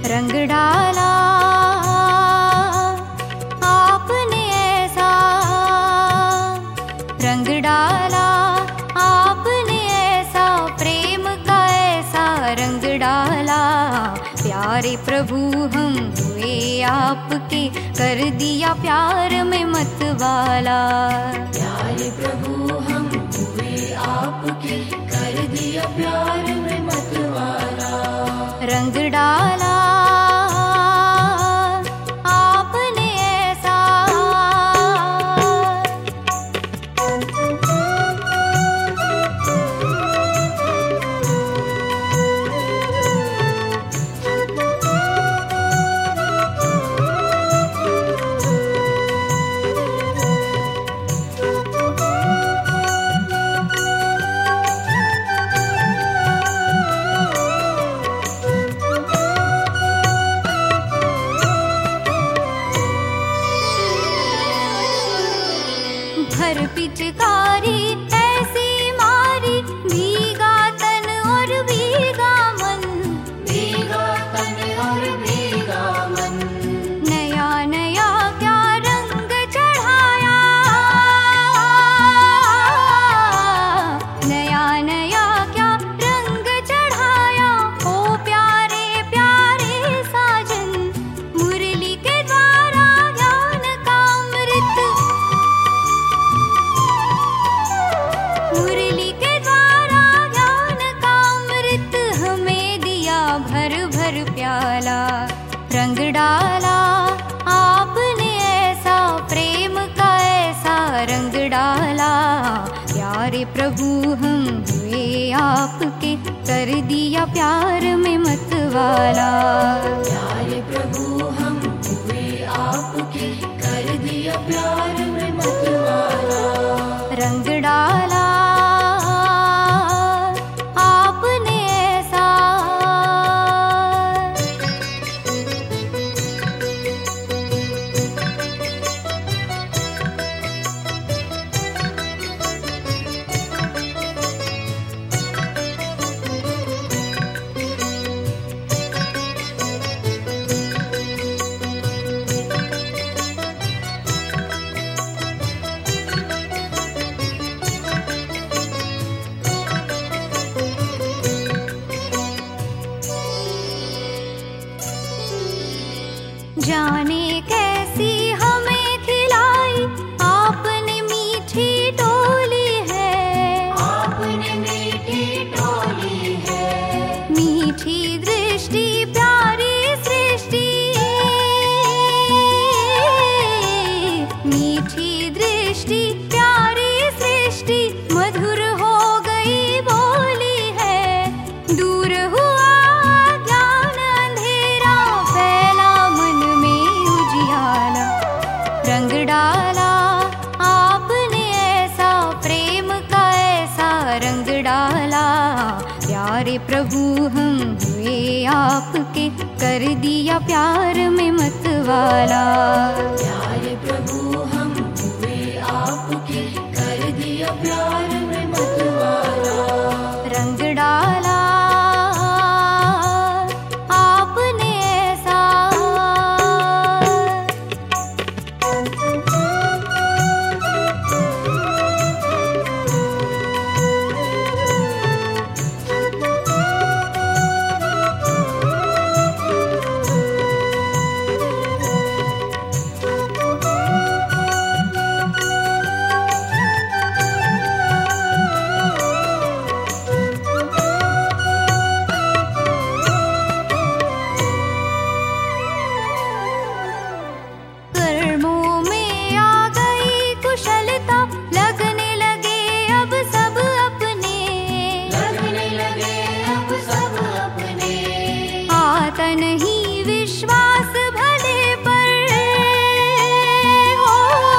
रंग डाला आपने ऐसा, रंग डाला आपने ऐसा, प्रेम का ऐसा रंग डाला। प्यारे प्रभु हम हुए आपके, कर दिया प्यार में मतवाला। प्यारे प्रभु हम हुए आपके, कर दिया प्यार में मतवाला। रंग डाला आपने ऐसा। भर पिचकारी ऐसी मारी, भीगा तन और भीगा मन, भीगा तन और भीगा मन। नया नया क्या रंग चढ़ाया, नया नया क्या रंग चढ़ाया। ओ प्यारे प्यारे साजन, मुरली के द्वारा ज्ञान का अमृत, मुरली के द्वारा ज्ञान का अमृत हमें दिया भर भर प्याला। रंग डाला आपने ऐसा, प्रेम का ऐसा रंग डाला। प्यारे प्रभु हम हुए आपके, कर दिया प्यार में मतवाला। प्यारे प्रभु हम हुए आपके, कर दिया प्यार में मतवाला। रंग डाला आपने ऐसा। जाने कैसी हमें खिलाई आपने मीठी टोली है, आपने मीठी टोली है। मीठी दृष्टि प्यारी सृष्टि, मीठी दृष्टि प्यारी सृष्टि। मधुर हो गई बोली है, दूर हुआ ज्ञान अंधेरा, फैला मन में उजियाला। रंग डाला आपने ऐसा, प्रेम का ऐसा रंग डाला। प्यारे प्रभु हम हुए आपके, कर दिया प्यार में मतवाला। प्यारे प्रभु हम हुए आपके, कर दिया प्यार में मतवाला। रंग डाला आपने ऐसा। कर्मों में आ गई कुशलता, लगने लगे अब सब अपने, लगने लगे अब सब अपने। आता नहीं विश्वास भले पर, हो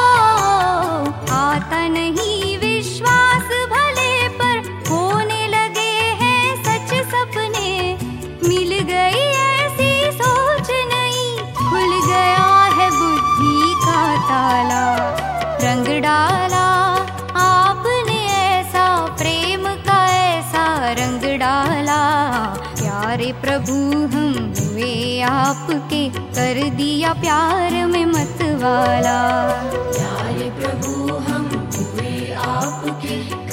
आता नहीं विश्वास भले पर। होने लगे हैं सच सपने, मिल गई ऐसी सोच नहीं, खुल गया है बुद्धि का ताला। रंग डाला आपने ऐसा, प्रेम का ऐसा रंग डाला। प्यारे प्रभु हम हुए आपके, कर दिया प्यार में मतवाला। प्यारे प्रभु हम हुए आपके,